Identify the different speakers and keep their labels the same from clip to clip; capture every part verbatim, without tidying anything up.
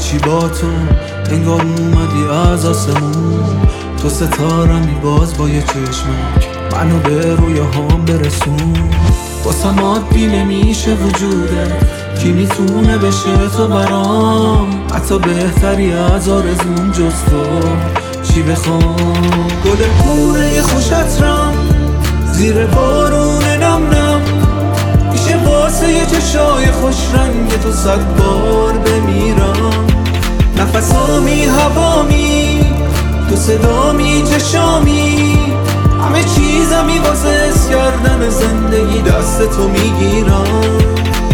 Speaker 1: چی با تو، انگار اومدی از آسمون. تو ستارمی باز با یه چشمک منو به روی هم برسون. واسم عادی نمیشه وجودت، کی میتونه بشه تو برام؟ حتی بهتری از آرزوم جز تو چی بخوام؟ گل پوره خوشترم زیر بارون نم نم، میشه واسه یه چشای خوش رنگ تو صد بار بمیرم. نفسامی هوامی تو صدامی چشامی، همه چیزمی واسه حس کردن زندگی دست تو میگیرم.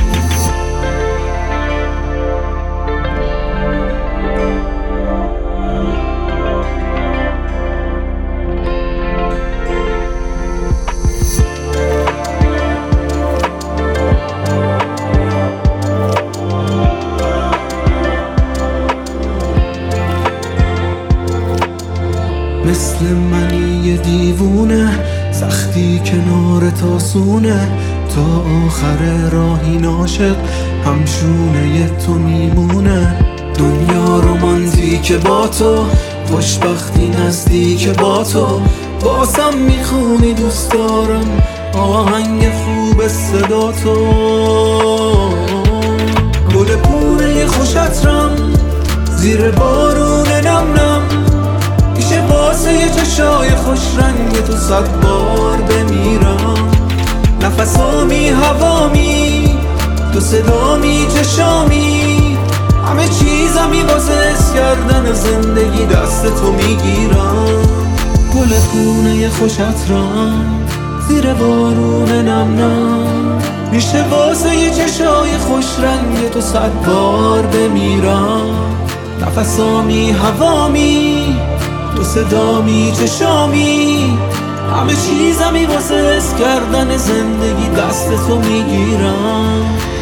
Speaker 1: مثل منی یه دیوونه، سختی کنار تاسونه، تا آخر راهی ناشق همشونه تو میمونه. دنیا رومانتیکه با تو، خوشبختی نزدیک با تو، بازم میخونی دوست دارم آهنگ خوب صدا تو. گل پونه خوشترم زیر بارون نم نم، میشه واسه یه چشای خوش رنگ تو صد بار بمیرم. نفسامی هوامی تو صدامی چشامی، همه چیزمی واسه حس کردن زندگی دست تو میگیرم. گل پونه خوشترم زیر بارون نم نم، میشه واسه یه چشای خوش رنگ تو صد بار بمیرم. نفسامی هوامی تو صدامی چشامی، همه چیزمی واسه حس کردن زندگی دست تو میگیرم.